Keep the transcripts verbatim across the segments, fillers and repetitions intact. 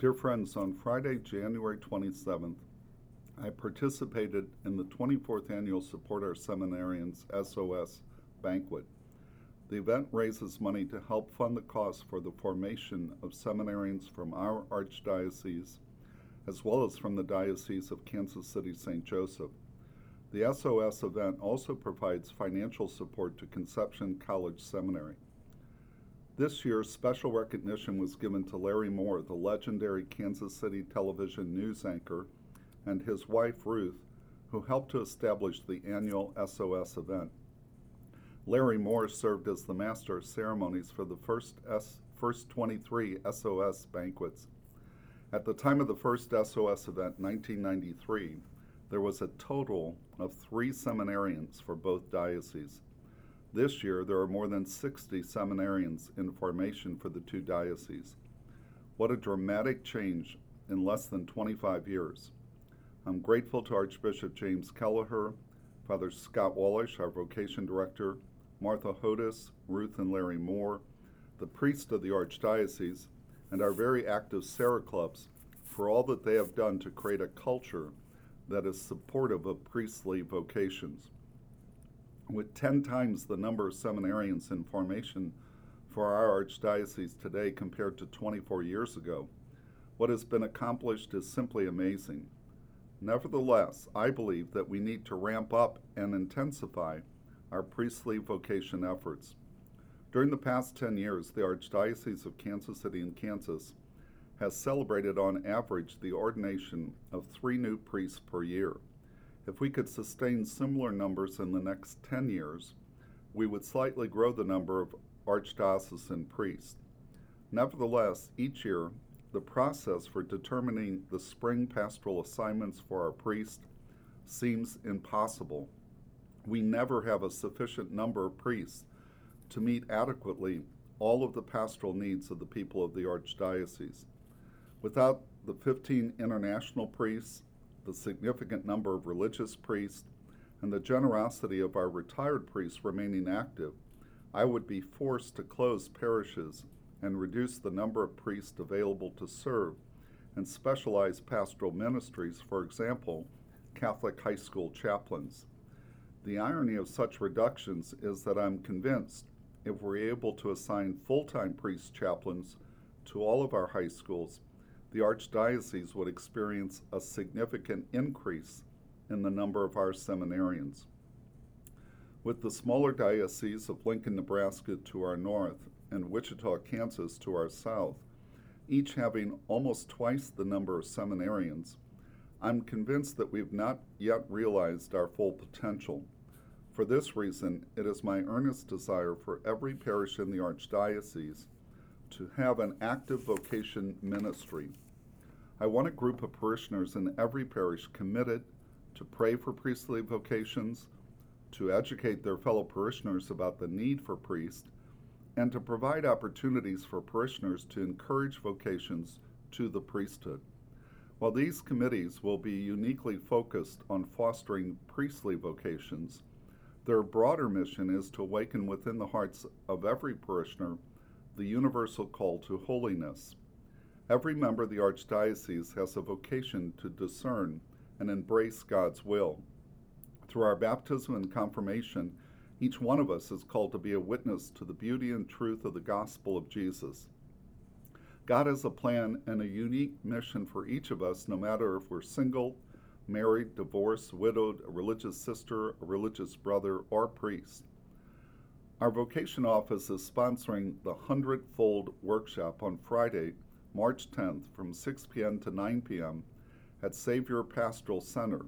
Dear friends, on Friday, January twenty-seventh, I participated in the twenty-fourth Annual Support Our Seminarians S O S banquet. The event raises money to help fund the costs for the formation of seminarians from our archdiocese, as well as from the Diocese of Kansas City Saint Joseph. The S O S event also provides financial support to Conception College Seminary. This year, special recognition was given to Larry Moore, the legendary Kansas City television news anchor, and his wife, Ruth, who helped to establish the annual S O S event. Larry Moore served as the master of ceremonies for the first, S, first twenty-three S O S banquets. At the time of the first S O S event, nineteen ninety-three, there was a total of three seminarians for both dioceses. This year, there are more than sixty seminarians in formation for the two dioceses. What a dramatic change in less than twenty-five years. I'm grateful to Archbishop James Kelleher, Father Scott Wallish, our vocation director, Martha Hodis, Ruth and Larry Moore, the priests of the Archdiocese, and our very active Sarah Clubs for all that they have done to create a culture that is supportive of priestly vocations. With ten times the number of seminarians in formation for our archdiocese today compared to twenty-four years ago, what has been accomplished is simply amazing. Nevertheless, I believe that we need to ramp up and intensify our priestly vocation efforts. During the past ten years, the Archdiocese of Kansas City and Kansas has celebrated on average the ordination of three new priests per year. If we could sustain similar numbers in the next ten years, we would slightly grow the number of archdiocesan priests. Nevertheless, each year, the process for determining the spring pastoral assignments for our priests seems impossible. We never have a sufficient number of priests to meet adequately all of the pastoral needs of the people of the archdiocese. Without the fifteen international priests, the significant number of religious priests, and the generosity of our retired priests remaining active, I would be forced to close parishes and reduce the number of priests available to serve in specialized pastoral ministries, for example, Catholic high school chaplains. The irony of such reductions is that I'm convinced if we're able to assign full-time priest chaplains to all of our high schools, the Archdiocese would experience a significant increase in the number of our seminarians. With the smaller diocese of Lincoln, Nebraska to our north and Wichita, Kansas to our south, each having almost twice the number of seminarians, I'm convinced that we've not yet realized our full potential. For this reason, it is my earnest desire for every parish in the Archdiocese to have an active vocation ministry. I want a group of parishioners in every parish committed to pray for priestly vocations, to educate their fellow parishioners about the need for priests, and to provide opportunities for parishioners to encourage vocations to the priesthood. While these committees will be uniquely focused on fostering priestly vocations, their broader mission is to awaken within the hearts of every parishioner the universal call to holiness. Every member of the Archdiocese has a vocation to discern and embrace God's will. Through our baptism and confirmation, each one of us is called to be a witness to the beauty and truth of the gospel of Jesus. God has a plan and a unique mission for each of us, no matter if we're single, married, divorced, widowed, a religious sister, a religious brother, or priest. Our vocation office is sponsoring the Hundredfold Workshop on Friday, March tenth from six p.m. to nine p.m. at Savior Pastoral Center,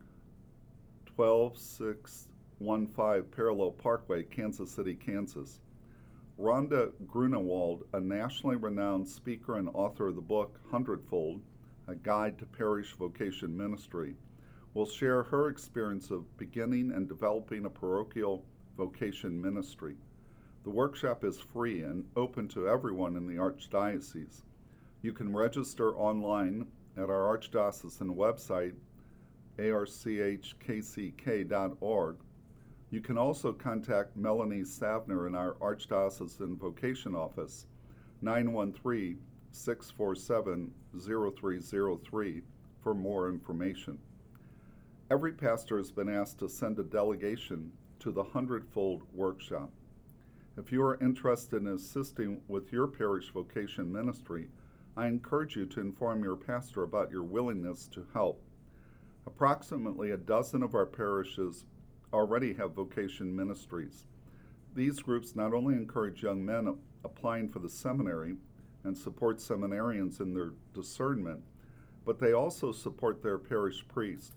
twelve six one five Parallel Parkway, Kansas City, Kansas. Rhonda Grunewald, a nationally renowned speaker and author of the book Hundredfold, A Guide to Parish Vocation Ministry, will share her experience of beginning and developing a parochial vocation ministry. The workshop is free and open to everyone in the Archdiocese. You can register online at our Archdiocesan website, a r c h k c k dot org. You can also contact Melanie Savner in our Archdiocesan Vocation Office, nine one three, six four seven, zero three zero three for more information. Every pastor has been asked to send a delegation to the Hundredfold Workshop. If you are interested in assisting with your parish vocation ministry, I encourage you to inform your pastor about your willingness to help. Approximately a dozen of our parishes already have vocation ministries. These groups not only encourage young men applying for the seminary and support seminarians in their discernment, but they also support their parish priest.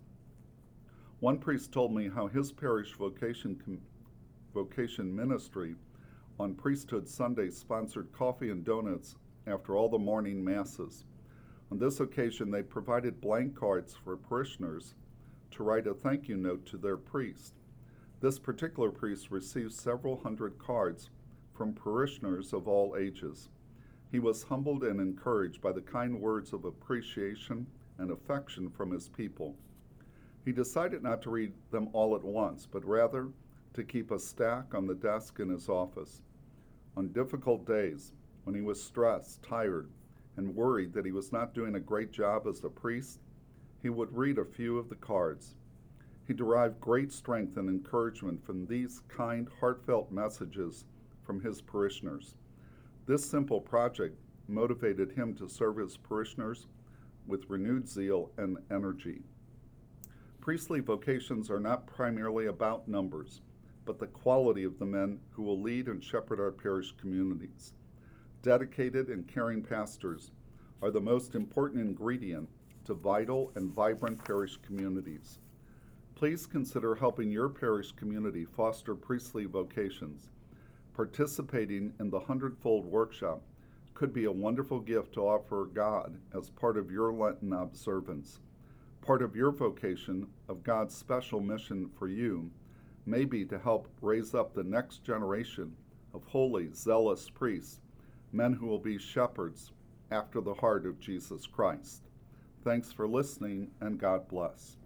One priest told me how his parish vocation, com- vocation ministry on Priesthood Sunday sponsored coffee and donuts after all the morning masses. On this occasion, they provided blank cards for parishioners to write a thank you note to their priest. This particular priest received several hundred cards from parishioners of all ages. He was humbled and encouraged by the kind words of appreciation and affection from his people. He decided not to read them all at once, but rather to keep a stack on the desk in his office. On difficult days, when he was stressed, tired, and worried that he was not doing a great job as a priest, he would read a few of the cards. He derived great strength and encouragement from these kind, heartfelt messages from his parishioners. This simple project motivated him to serve his parishioners with renewed zeal and energy. Priestly vocations are not primarily about numbers, but the quality of the men who will lead and shepherd our parish communities. Dedicated and caring pastors are the most important ingredient to vital and vibrant parish communities. Please consider helping your parish community foster priestly vocations. Participating in the Hundredfold Workshop could be a wonderful gift to offer God as part of your Lenten observance. Part of your vocation of God's special mission for you may be to help raise up the next generation of holy, zealous priests, men who will be shepherds after the heart of Jesus Christ. Thanks for listening, and God bless.